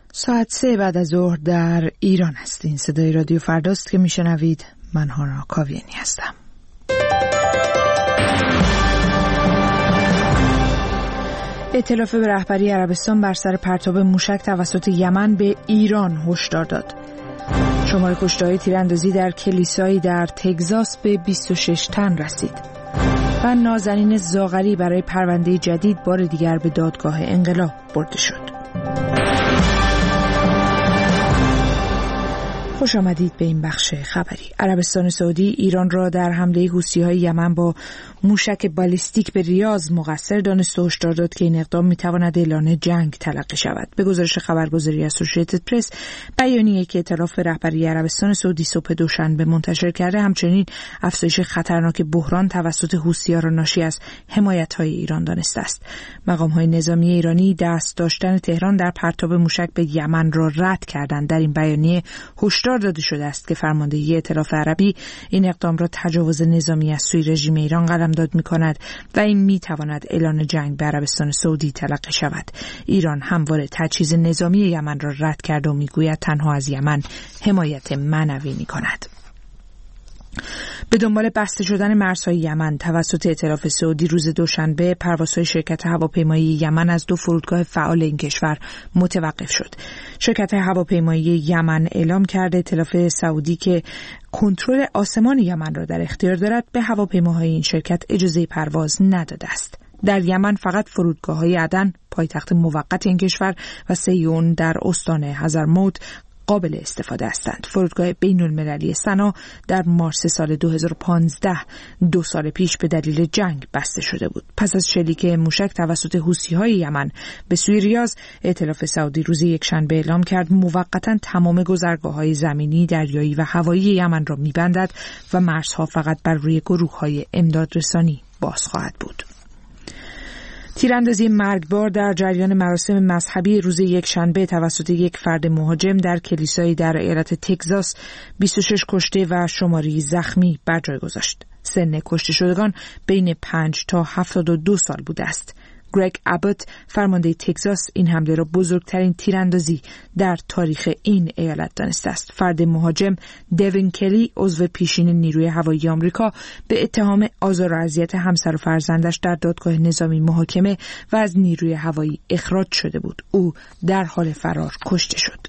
ساعت 3 بعد از ظهر در ایران هستین. صدای رادیو فرداست که میشنوید. من هانا کاویانی هستم. ائتلاف به رهبری عربستان بر سر پرتاب موشک توسط یمن به ایران هشدار داد. شمار کشته‌های تیراندازی در کلیسایی در تگزاس به 26 تن رسید. و نازنین زاغری برای پرونده جدید بار دیگر به دادگاه انقلاب برده شد. خوش آمدید به این بخش خبری. عربستان سعودی ایران را در حمله حوثی‌های یمن با موشک بالیستیک به ریاض مقصر دانست و هشدار داد که این اقدام می‌تواند اعلان جنگ تلقی شود. به گزارش خبرگزاری اسوسییتد پرس، بیانیه‌ای که ائتلاف رهبری عربستان سعودی صبح دوشنبه منتشر کرده همچنین افزایش خطرناک بحران توسط حوثی‌ها را ناشی از حمایت‌های ایران دانسته است. مقام‌های نظامی ایرانی دست داشتن تهران در پرتاب موشک به یمن را رد کردند. در این بیانیه هشدار داده شده است که فرماندهی ائتلاف عربی این اقدام را تجاوز نظامی از سوی رژیم ایران قلمداد می‌کند و این می‌تواند اعلان جنگ به عربستان سعودی تلقی شود. ایران همواره تجهیز نظامی یمن را رد کرده و می‌گوید تنها از یمن حمایت معنوی می‌کند. به دنبال بسته شدن مرزهای یمن توسط ائتلاف سعودی روز دوشنبه پروازهای شرکت هواپیمایی یمن از 2 فرودگاه فعال این کشور متوقف شد. شرکت هواپیمایی یمن اعلام کرده ائتلاف سعودی که کنترل آسمان یمن را در اختیار دارد به هواپیماهای این شرکت اجازه پرواز نداده است. در یمن فقط فرودگاه‌های عدن پایتخت موقت این کشور و سیون در استان حضرموت قابل استفاده هستند. فرودگاه بین المللی سنا در مارس سال 2015 2 سال پیش به دلیل جنگ بسته شده بود. پس از شلیک موشک توسط حوثی‌های یمن به سوی ریاض، ائتلاف سعودی روز یکشنبه اعلام کرد موقتاً تمام گذرگاه‌های زمینی، دریایی و هوایی یمن را می‌بندد و مرزها فقط بر روی گروه‌های امدادرسانی باز خواهد بود. تیراندازی مرگبار در جریان مراسم مذهبی روز یکشنبه توسط یک فرد مهاجم در کلیسایی در ایالت تگزاس 26 کشته و شماری زخمی بر جای گذاشت. سن کشته شدگان بین 5 تا 72 سال بوده است. گرگ ابوت، فرمانده تگزاس، این حمله را بزرگترین تیراندازی در تاریخ این ایالت دانسته است. فرد مهاجم دیوین کلی، عضو پیشین نیروی هوایی آمریکا، به اتهام آزار و اذیت همسر و فرزندش در دادگاه نظامی محاکمه و از نیروی هوایی اخراج شده بود. او در حال فرار کشته شد.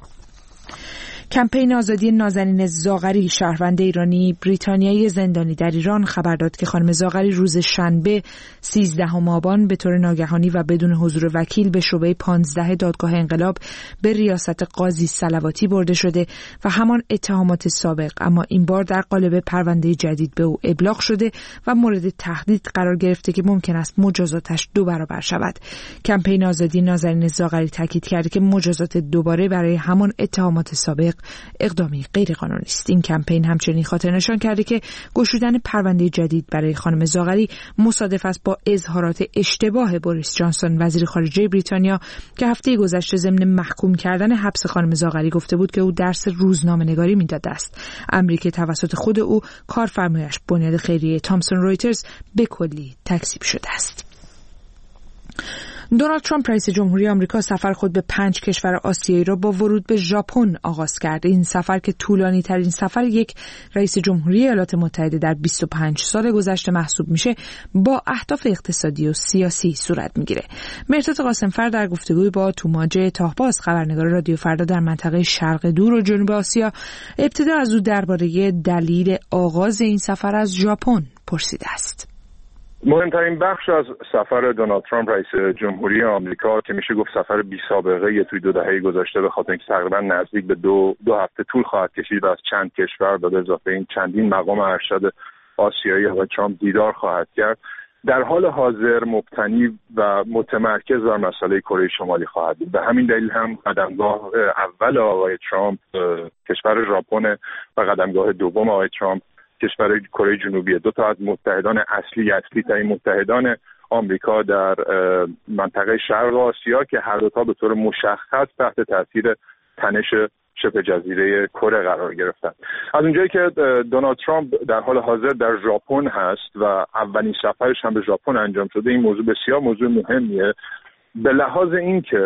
کمپین آزادی نازنین زاغری، شهروند ایرانی بریتانیایی زندانی در ایران، خبر داد که خانم زاغری روز شنبه 13 آبان به طور ناگهانی و بدون حضور وکیل به شعبه 15 دادگاه انقلاب به ریاست قاضی صلواتی برده شده و همان اتهامات سابق اما این بار در قالب پرونده جدید به او ابلاغ شده و مورد تهدید قرار گرفته که ممکن است مجازاتش 2 برابر شود. کمپین آزادی نازنین زاغری تاکید کرده که مجازات دوباره برای همان اتهامات سابق اقدامی غیرقانونی است. این کمپین همچنین خاطر نشان کرده که گشودن پرونده جدید برای خانم زاغری مصادف است با اظهارات اشتباه بوریس جانسون وزیر خارجه بریتانیا که هفته گذشته ضمن محکوم کردن حبس خانم زاغری گفته بود که او درس روزنامه‌نگاری می‌داده است، امری که توسط خود او کارفرمایش بنیاد خیریه تامسون رویترز به کلی تکذیب شده است. دونالد ترامپ رئیس جمهوری آمریکا سفر خود به 5 کشور آسیایی را با ورود به ژاپن آغاز کرد. این سفر که طولانی ترین سفر یک رئیس جمهوری ایالات متحده در 25 سال گذشته محسوب میشه، با اهداف اقتصادی و سیاسی صورت میگیره. مهرداد قاسمفر در گفتگوی با توماج تاهباز، خبرنگار رادیو فردا در منطقه شرق دور و جنوب آسیا، ابتدا از او درباره دلیل آغاز این سفر از ژاپن پرسیده است. مهمترین بخش از سفر دونالد ترامپ رئیس جمهوری آمریکا که میشه گفت سفر بی سابقه توی 2 دهه گذشته، به خاطر اینکه تقریبا نزدیک به دو هفته طول خواهد کشید و از چند کشور به اضافه این چندین مقام ارشد آسیایی آقای ترامپ دیدار خواهد کرد، در حال حاضر مبتنی و متمرکز بر مسئله کره شمالی خواهد بود. به همین دلیل هم قدمگاه اول آقای ترامپ کشور ژاپن و قدمگاه دوم آقای ترامپ کشور کره جنوبی، 2 تا از متحدان اصلی ترین متحدان آمریکا در منطقه شرق آسیا که هر 2 تا به طور مشخص تحت تاثیر تنش شبه جزیره کره قرار گرفتند. از اونجایی که دونالد ترامپ در حال حاضر در ژاپن هست و اولین سفرش هم به ژاپن انجام شده، این موضوع بسیار موضوع مهمیه به لحاظ اینکه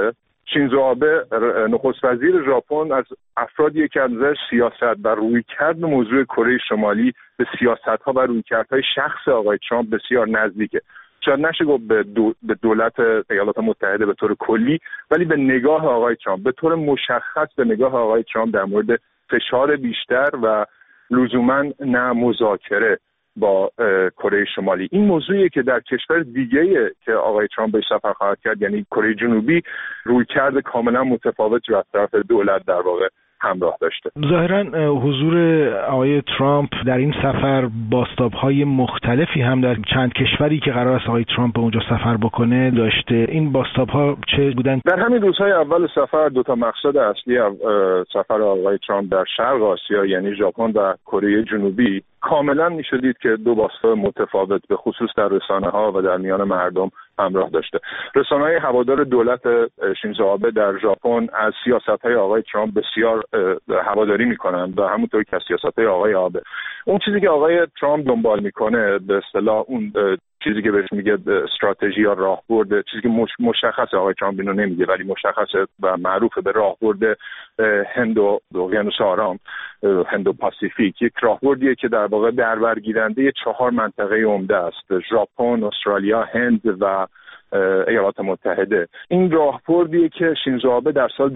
شینزو آبه نخست وزیر ژاپن از افرادی که از نظر سیاست و رویکرد به موضوع کره شمالی به سیاست‌ها و رویکردهای شخص آقای ترامپ بسیار نزدیکه. شاید نشه گفت به دولت ایالات متحده به طور کلی، ولی به نگاه آقای ترامپ به طور مشخص به نگاه آقای ترامپ در مورد فشار بیشتر و لزوما نه مذاکره با کره شمالی. این موضوعیه که در کشور دیگه‌ای که آقای ترامپ به سفر خواهد کرد، یعنی کره جنوبی، رویکرد کاملا متفاوتی رو از طرف دولت در واقع همراه داشته. ظاهراً حضور آقای ترامپ در این سفر بازتاب‌های مختلفی هم در چند کشوری که قرار است آقای ترامپ به اونجا سفر بکنه داشته. این بازتاب‌ها چه بودن؟ در همین روزهای اول سفر دو تا مقصد اصلی سفر آقای ترامپ در شرق آسیا، یعنی ژاپن و کره جنوبی، کاملا می‌شدید که دو بازتاب متفاوت به خصوص در رسانه‌ها و در میان مردم همراه داشته. رسانه‌های هوادار دولت شینزو آبه در ژاپن از سیاست‌های آقای ترامپ بسیار هواداری می‌کنند و همونطور که از سیاست‌های آقای آبه. اون چیزی که آقای ترامپ دنبال می‌کنه، به اصطلاح اون چیزی که بهش میگه استراتژی یا راهبرد، چیزی که مشخصه، آقای ترامپ اینو نمیگه ولی مشخصه و معروفه به راهبرد هند و اقیانوس آرام، هند و پاسیفیک، یک راهبردیه که در واقع دربرگیرنده 4 منطقه عمده است: ژاپن، استرالیا، هند و ایالات متحده. این راهبردیه که شینزو آبه در سال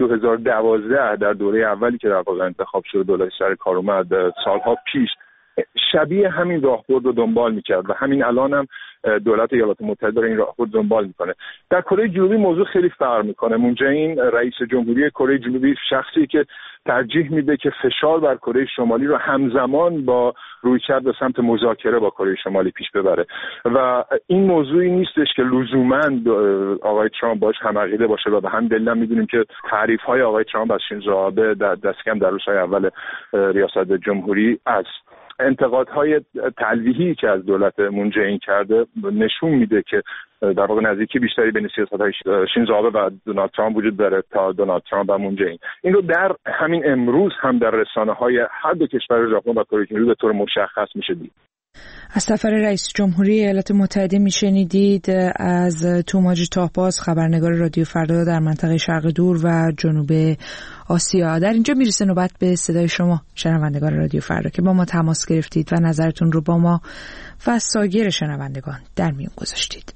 2012 در دوره اولی که در واقع انتخاب شد دولت سر کار اومد سالها پیش شبیه همین راهبرد رو دنبال میکرد و همین الان هم دولت ایالات متحده داره این راهبرد دنبال میکنه. در کره جنوبی موضوع خیلی فرق میکنه. مون جه این رئیس جمهوری کره جنوبی شخصی که ترجیح میده که فشار بر کره شمالی رو همزمان با رویکرد به سمت مذاکره با کره شمالی پیش ببره و این موضوعی نیستش که لزوما آقای ترامپ باش هم عقیده باشه و به هم دلیل میدونیم که تعریف‌های آقای ترامپ از شینزو آبه دست کم در روزهای اول ریاست جمهوری از انتقادهای تلویحی که از دولت مون جه این کرده نشون میده که در واقع نزدیکی بیشتری بین سیاست‌های شینزو آبه و دونالد ترامپ وجود داره تا دونالد ترامپ و مون جه این رو در همین امروز هم در رسانه‌های هر دو کشور ژاپن و کره جنوبی به طور مشخص میشه دید. از سفر رئیس جمهوری ایالات متحده میشنیدید از توماج تاهباز، خبرنگار رادیو فردا در منطقه شرق دور و جنوب آسیا. در اینجا میرسه نوبت به صدای شما شنوندگان رادیو فردا که با ما تماس گرفتید و نظرتون رو با ما و سایر شنوندگان در میون گذاشتید.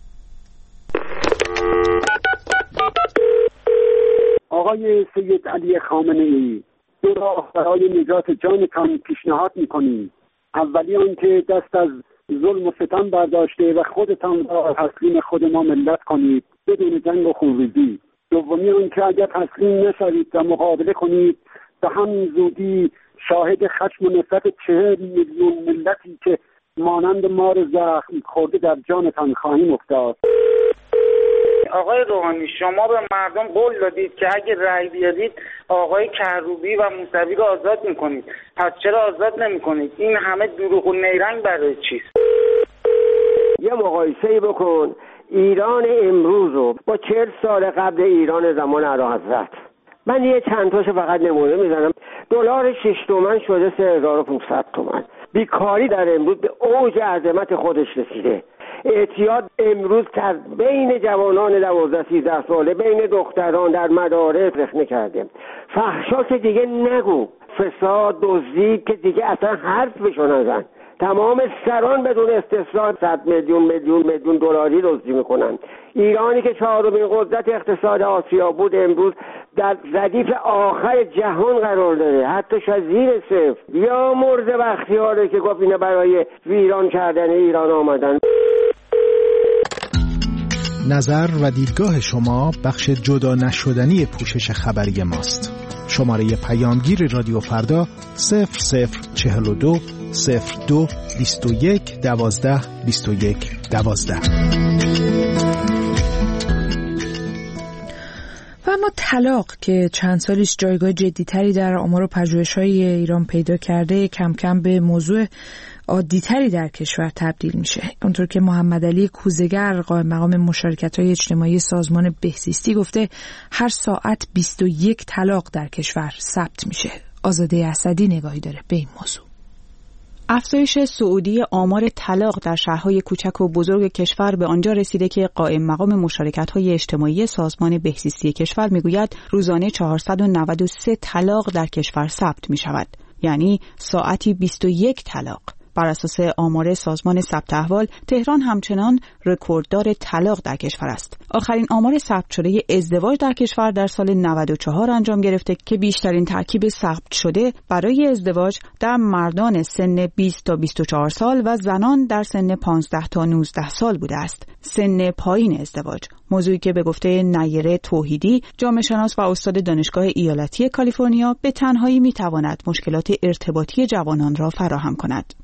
آقای سید علی خامنه‌ای، دو راه برای نجات جانتان پیشنهاد می‌کنیم. اولی آن که دست از ظلم و ستم برداشته و خودتان را تسلیم خود ما ملت کنید بدون جنگ و خونریزی. دومی آن که اگر تسلیم نشوید و مقابله کنید به همین زودی شاهد خشم و نفرت 40 میلیون ملتی که مانند مار زخم خورده در جانتان خواهیم افتاد. آقای روحانی، شما به مردم قول دادید که اگه رأی بیارید آقای کروبی و موسوی رو آزاد میکنید، پس چرا آزاد نمیکنید؟ این همه دروغ و نیرنگ برای چیست؟ یه مقایسه بکن ایران امروز رو با 40 سال قبل ایران زمان اعلیحضرت. من یه چند تاشو فقط نمونه میزنم. دلار 6 تومن شده 3500 تومن. بیکاری در امروز به اوج عظمت خودش رسیده. اعتیاد امروز در بین جوانان 12-13 ساله، بین دختران در مدارس رخنه کرده. فحشا که دیگه نگو، فساد، دزدی که دیگه اصلا حرف بشو نزن. تمام سران بدون استثنا 100 میلیون دلاری دزدی میکنن. ایرانی که 4مین قدرت اقتصاد آسیا بود امروز در ردیف آخر جهان قرار داره، حتی شاید زیر صفر. یا مرز بختیاره که گفت اینا برای ویران کردن ایران آمدن. نظر و دیدگاه شما بخش جدا نشدنی پوشش خبری ماست. شماره پیامگیر رادیو فردا 0042 02 21 12 21 12. و اما طلاق که چند سالیش جایگاه جدیتری در آمار و پژوهش‌های ایران پیدا کرده کم کم به موضوع عادی‌تری در کشور تبدیل میشه. اونطور که محمد علی کوزهگر قائم مقام مشارکت‌های اجتماعی سازمان بهزیستی گفته هر ساعت 21 طلاق در کشور ثبت میشه. آزاده اسدی نگاهی داره به این موضوع. افزایش سعودی آمار طلاق در شهرهای کوچک و بزرگ کشور به آنجا رسیده که قائم مقام مشارکت‌های اجتماعی سازمان بهزیستی کشور میگوید روزانه 493 طلاق در کشور ثبت می‌شود، یعنی ساعتی 21 طلاق. بر اساس آمار سازمان ثبت احوال، تهران همچنان رکورددار طلاق در کشور است. آخرین آمار ثبت شده ازدواج در کشور در سال 94 انجام گرفته که بیشترین ترکیب ثبت شده برای ازدواج در مردان سن 20 تا 24 سال و زنان در سن 15 تا 19 سال بوده است. سن پایین ازدواج، موضوعی که به گفته نیره توحیدی، جامعه شناس و استاد دانشگاه ایالتی کالیفرنیا، به تنهایی میتواند مشکلات ارتباطی جوانان را فراهم کند.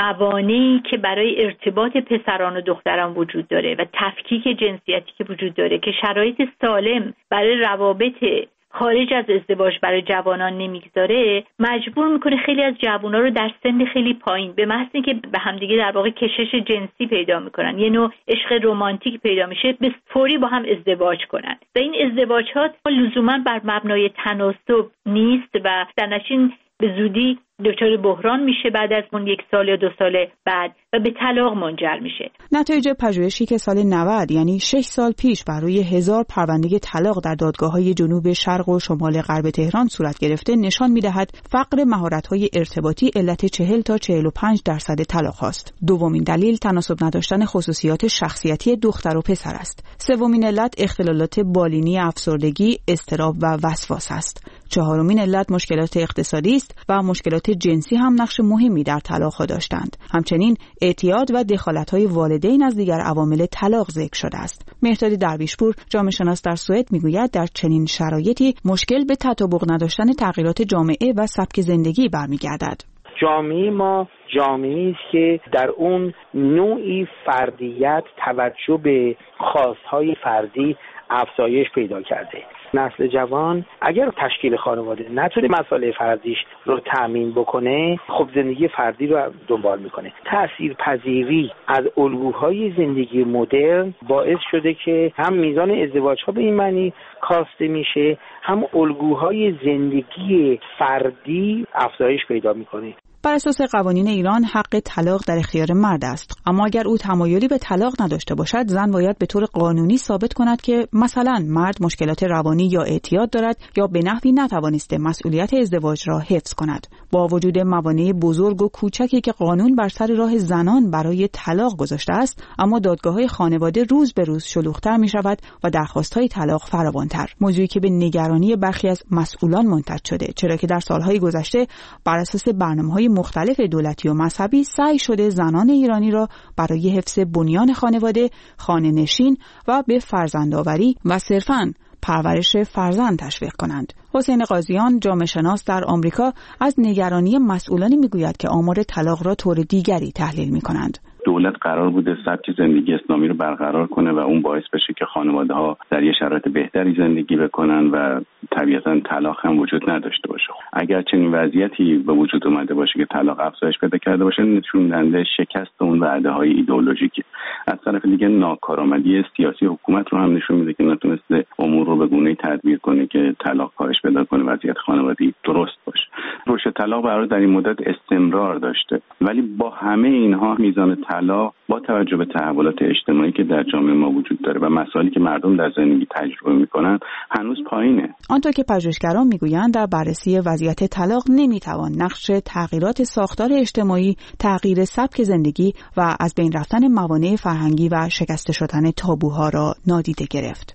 موانعی که برای ارتباط پسران و دختران وجود داره و تفکیک جنسیتی که وجود داره که شرایط سالم برای روابط خارج از ازدواج برای جوانان نمیگذاره، مجبور میکنه خیلی از جوونا رو در سن خیلی پایین به محض اینکه به همدیگه در واقع کشش جنسی پیدا میکنن، یه نوع عشق رمانتیک پیدا میشه، به فوری با هم ازدواج کنن و این ازدواجات لزوما بر مبنای تناسب نیست و در نتیجه به زودی دچار بحران میشه بعد از اون 1 سال یا 2 سال بعد و به طلاق منجر میشه. نتایج پژوهشی که سال 90 یعنی 6 سال پیش بر روی 1000 پرونده طلاق در دادگاه‌های جنوب شرق و شمال غرب تهران صورت گرفته نشان میدهد فقر مهارت‌های ارتباطی علت 40 تا 45% طلاق است. دومین دلیل تناسب نداشتن خصوصیات شخصیتی دختر و پسر است. سومین علت اختلالات بالینی، افسردگی، اضطراب و وسواس است. چهارمین علت مشکلات اقتصادی است و مشکلات جنسی هم نقش مهمی در طلاق داشتند. همچنین اعتیاد و دخالت‌های والدین از دیگر عوامل طلاق ذکر شده است. مهرداد درویشپور، جامعه شناس در سوئد، میگوید در چنین شرایطی مشکل به تطابق نداشتن تغییرات جامعه و سبک زندگی برمیگردد. جامعه ما جامعه‌ای است که در اون نوعی فردیت، توجه به خواست‌های فردی افزایش پیدا کرده. نسل جوان اگر تشکیل خانواده نتونه مسائل فردیش رو تامین بکنه، خب زندگی فردی رو دنبال میکنه. تاثیرپذیری از الگوهای زندگی مدرن باعث شده که هم میزان ازدواج‌ها به این معنی کاسته میشه، هم الگوهای زندگی فردی افزایش پیدا میکنه. بر اساس قوانین ایران حق طلاق در اختیار مرد است، اما اگر او تمایلی به طلاق نداشته باشد، زن باید به طور قانونی ثابت کند که مثلا مرد مشکلات روانی یا اعتیاد دارد یا به نحوی نتوانسته مسئولیت ازدواج را حفظ کند. با وجود موانع بزرگ و کوچکی که قانون بر سر راه زنان برای طلاق گذاشته است، اما دادگاه‌های خانواده روز به روز شلوغ‌تر می‌شود و درخواست‌های طلاق فراوان‌تر، موضوعی که به نگرانی برخی از مسئولان منتج شده، چرا که در سال‌های گذشته بر اساس برنامه‌های مختلف دولتی و مذهبی سعی شده زنان ایرانی را برای حفظ بنیان خانواده خانه‌نشین و به فرزندآوری و صرفاً پرورش فرزند تشویق کنند. حسین قاضیان، جامعه شناس در آمریکا، از نگرانی مسئولانی میگوید که آمار طلاق را طور دیگری تحلیل می‌کنند. دولت قرار بوده سبک زندگی اسلامی رو برقرار کنه و اون باعث بشه که خانواده‌ها در یه شرایط بهتری زندگی بکنن و طبیعتاً طلاق هم وجود نداشته باشه. اگر چنین وضعیتی به وجود اومده باشه که طلاق افزایش پیدا کرده باشه، نشون دهنده شکست اون وعده‌های ایدئولوژیکی. از طرف دیگه ناکارآمدی سیاسی حکومت رو هم نشون میده که نتونسته امور رو به گونه‌ای تدبیر کنه که طلاق کاهش پیدا کنه، وضعیت خانوادگی درست باشه. رشد طلاق برای در این مدت استمرار داشته، ولی با همه اینها میزان طلاق با توجه به تحولات اجتماعی که در جامعه ما وجود داره و مسائلی که مردم در زندگی تجربه میکنن هنوز پایینه. آنطور که پژوهشگران میگویند در بررسی وضعیت طلاق نمیتوان نقش تغییرات ساختار اجتماعی، تغییر سبک زندگی و از بین رفتن موانع فرهنگی و شکسته شدن تابوها را نادیده گرفت.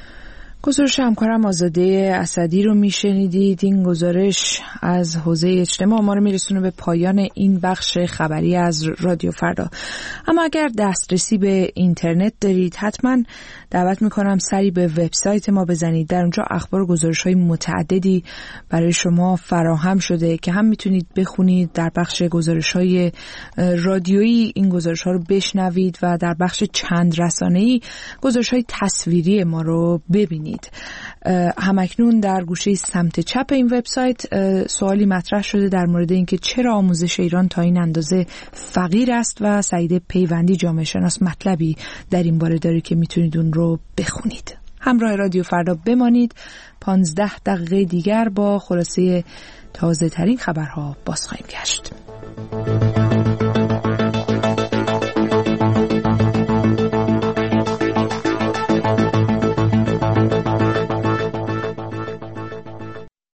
گزارش همکارم آزاده اسدی رو میشنیدید. این گزارش از حوزه اجتماع ما رو میرسونه به پایان این بخش خبری از رادیو فردا. اما اگر دسترسی به اینترنت دارید، حتما دعوت میکنم سری به وبسایت ما بزنید. در اونجا اخبار و گزارش‌های متعددی برای شما فراهم شده که هم میتونید بخونید، در بخش گزارش‌های رادیویی این گزارش‌ها رو بشنوید و در بخش چند رسانه‌ای گزارش‌های تصویری ما رو ببینید. همکنون در گوشه سمت چپ این وبسایت سوالی مطرح شده در مورد اینکه چرا آموزش ایران تا این اندازه فقیر است و سعید پیوندی، جامعه شناس، مطلبی در این باره داره که میتونید اون رو بخونید. همراه رادیو فردا بمانید. 15 دقیقه دیگر با خلاصه تازه ترین خبرها باز خواهیم گشت.